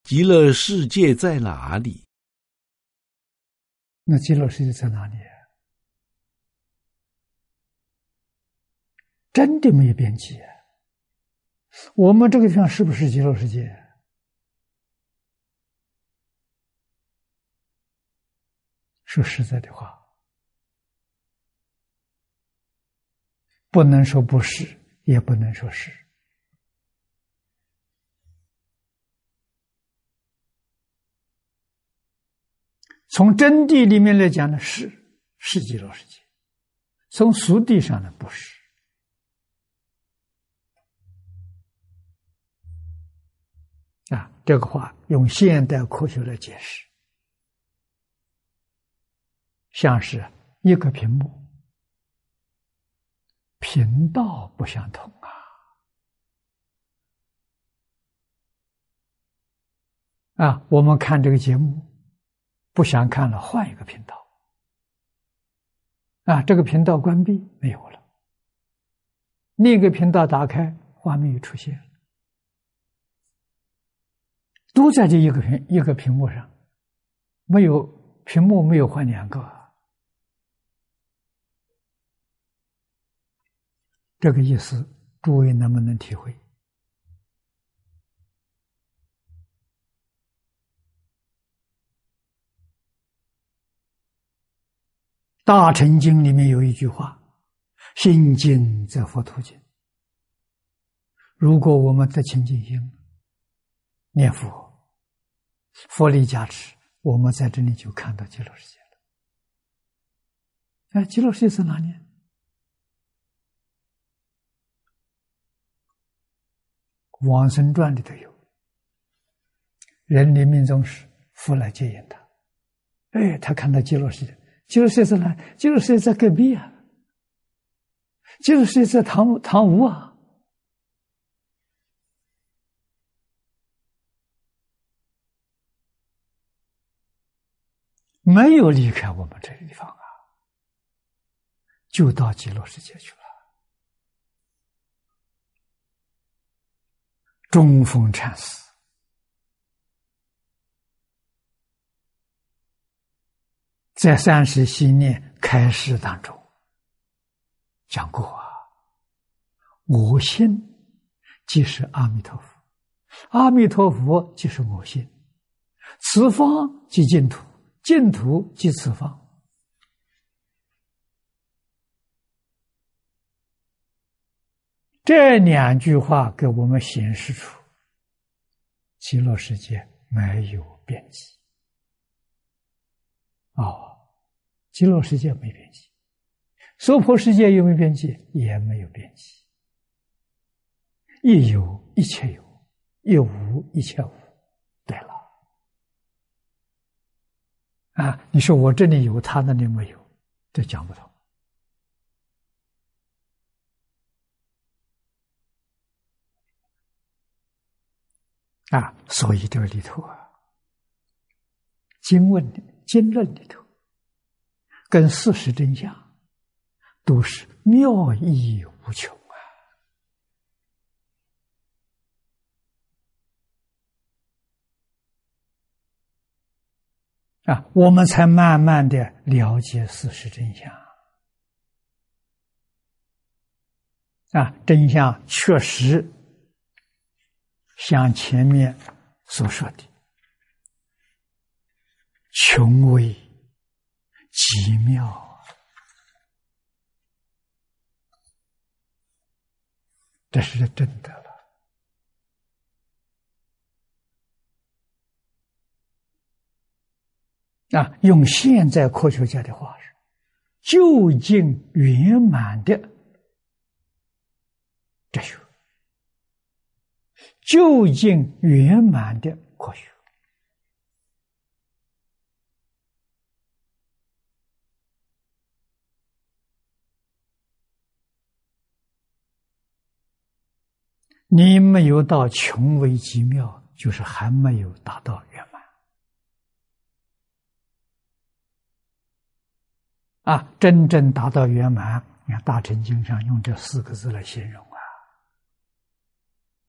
极乐世界在哪里？ 那极乐世界在哪里？真的没有边际。我们这个地方是不是极乐世界？说实在的话，不能说不是，也不能说是。从真谛里面来讲呢，是极乐世界；从俗谛上呢，不是。这个话用现代科学来解释，像是一个屏幕，频道不相同我们看这个节目，不想看了，换一个频道。这个频道关闭没有了，另一个频道打开，画面又出现了。都在这一个屏幕上，屏幕没有换两个。这个意思，诸位能不能体会？大乘经里面有一句话：心净则佛土净。如果我们得清净心，念佛，佛力加持，我们在这里就看到极乐世界了。极乐世界在哪里？往生传里头有，人临命终时，佛来接引他。他看到极乐世界，极乐世界在哪？极乐世界在隔壁啊，极乐世界在堂屋啊。没有离开我们这个地方就到极乐世界去了。中峰禅师在30系念开示当中讲过我心即是阿弥陀佛，阿弥陀佛即是我心，此方即净土，净土即此方。这2句话给我们显示出极乐世界没有边际。极乐世界没边际，娑婆世界有没有边际？也没有边际。一有一切有，一无一切无。对了，你说我这里有，他那里没有，这讲不通。所以这个里头经论里头跟事实真相都是妙义无穷我们才慢慢的了解事实真相真相确实像前面所说的穷微极妙，这是真的了。用现在科学家的话是，究竟圆满的哲学，究竟圆满的科学。你没有到穷微极妙，就是还没有达到圆满。真正达到圆满，你看《大乘经》上用这4个字来形容：